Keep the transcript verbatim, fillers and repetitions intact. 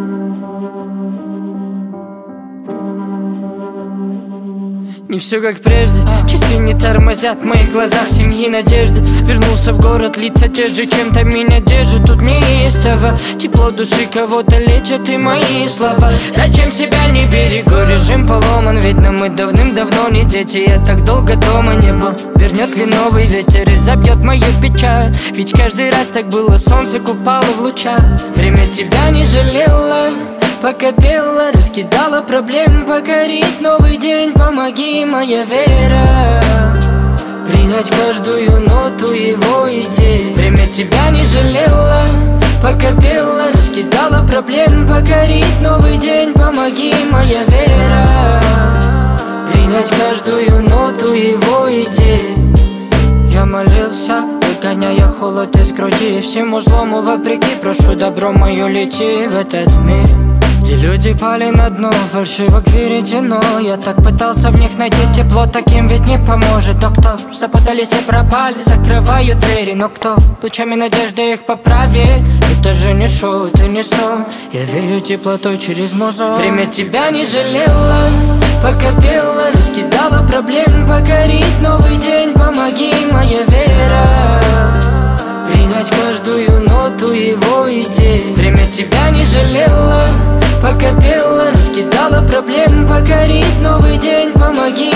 Не все как прежде, часы не тормозят, в моих глазах семьи надежды. Вернулся в город, лица те же, чем-то меня держит. Тут неистово, тепло души кого-то лечат и мои слова. Зачем себя не берегу, режим поломан. Видно, мы давным-давно не дети, я так долго дома не был. Вернет ли новый ветер и забьет мою печаль? Ведь каждый раз так было, солнце купало в лучах. Время тебя не жалело, пока пела, раскидала проблем, покорить новый день. Помоги, моя вера, принять каждую ноту его идей. Время тебя не жалела, пока пела, раскидала проблем, покорить новый день. Помоги, моя вера, принять каждую ноту его идей. Я молился, выгоняя холод из груди, всему злому вопреки прошу добро мое лети в этот мир, где люди пали на дно, фальшивок веретено. Я так пытался в них найти тепло, таким ведь не поможет. Но кто запутались и пропали, закрывают двери. Но кто лучами надежды их поправит? Это же не шоу, это не сон. Я верю теплотой через музон. Время тебя не жалела, пока пела, раскидала проблем, покорить новый день. Помоги, моя вера, принять каждую ноту его идей. Время тебя не жалела, пока пела, раскидала проблем, покорить новый день. Помоги,